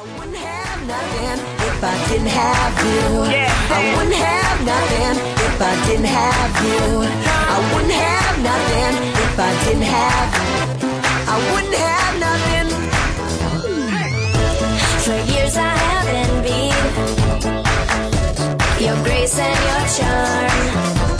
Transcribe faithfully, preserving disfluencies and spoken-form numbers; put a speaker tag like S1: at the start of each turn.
S1: wouldn't have nothing if I didn't have you. I wouldn't have nothing if I didn't have you. I wouldn't have nothing if I didn't have you. I wouldn't have nothing.
S2: For years I have envied your grace and your charm.